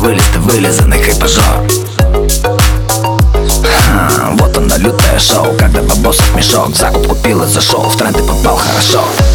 вылизанный хайпажор. Вот оно лютое шоу, когда бабосов мешок. Закуп купил и зашел, в тренд и попал хорошо.